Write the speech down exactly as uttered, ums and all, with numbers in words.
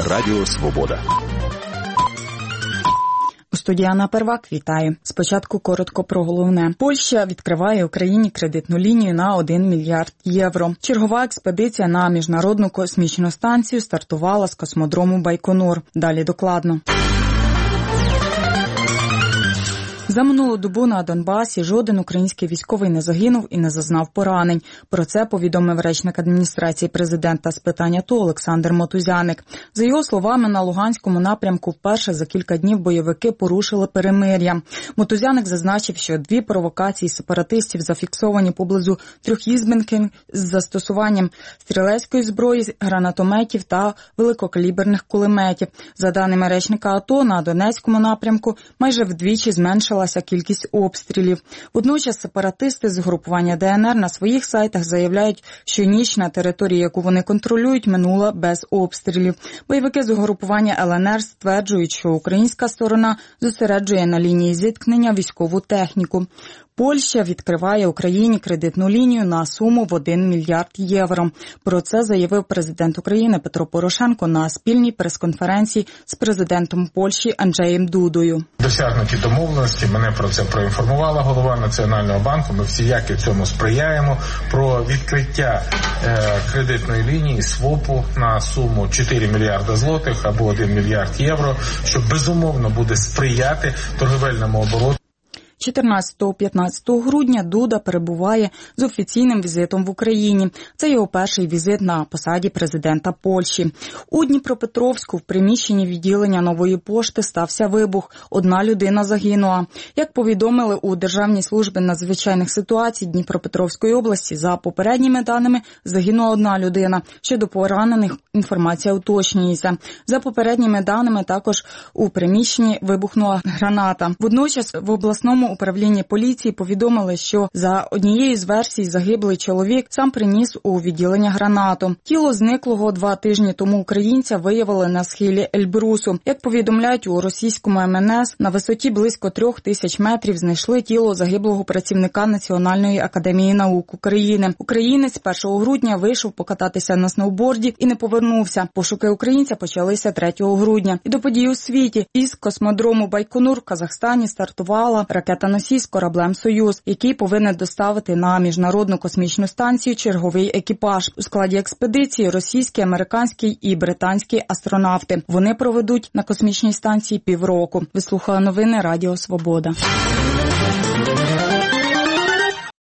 Радіо Свобода. Студія Анна Первак, вітаю. Спочатку коротко про головне. Польща відкриває Україні кредитну лінію на один мільярд євро. Чергова експедиція на Міжнародну космічну станцію стартувала з космодрому Байконур. Далі докладно. За минулу добу на Донбасі жоден український військовий не загинув і не зазнав поранень. Про це повідомив речник адміністрації президента з питань АТО Олександр Мотузяник. За його словами, на Луганському напрямку вперше за кілька днів бойовики порушили перемир'я. Мотузяник зазначив, що дві провокації сепаратистів зафіксовані поблизу Трьохізбенки з застосуванням стрілецької зброї, гранатометів та великокаліберних кулеметів. За даними речника АТО, на Донецькому напрямку майже вдвічі зменшила кількість обстрілів. Водночас сепаратисти з групування ДНР на своїх сайтах заявляють, що ніч на території, яку вони контролюють, минула без обстрілів. Бойовики з угрупування ЛНР стверджують, що українська сторона зосереджує на лінії зіткнення військову техніку. Польща відкриває Україні кредитну лінію на суму в один мільярд євро. Про це заявив президент України Петро Порошенко на спільній прес-конференції з президентом Польщі Анджеєм Дудою. Досягнуті домовленості, мене про це проінформувала голова Національного банку, ми всіяки цьому сприяємо, про відкриття е, кредитної лінії СВОПу на суму чотири мільярда злотих або один мільярд євро, що безумовно буде сприяти торговельному обороту. чотирнадцятого-п'ятнадцятого грудня Дуда перебуває з офіційним візитом в Україні. Це його перший візит на посаді президента Польщі. У Дніпропетровську в приміщенні відділення Нової пошти стався вибух. Одна людина загинула. Як повідомили у Державній службі надзвичайних ситуацій Дніпропетровської області, за попередніми даними загинула одна людина. Щодо поранених інформація уточнюється. За попередніми даними також у приміщенні вибухнула граната. Водночас в обласному управлінні поліції повідомили, що за однією з версій загиблий чоловік сам приніс у відділення гранату. Тіло зниклого два тижні тому українця виявили на схилі Ельбрусу. Як повідомляють у російському ем ен ес, на висоті близько трьох тисяч метрів знайшли тіло загиблого працівника Національної академії наук України. Українець першого грудня вийшов покататися на сноуборді і не повернувся. Пошуки українця почалися третього грудня. І до подій у світі. Із космодрому Байконур в Казахстані стартувала ракета носій з кораблем «Союз», який повинен доставити на Міжнародну космічну станцію черговий екіпаж. У складі експедиції російські, американські і британські астронавти. Вони проведуть на космічній станції півроку. Ви слухали новини Радіо Свобода.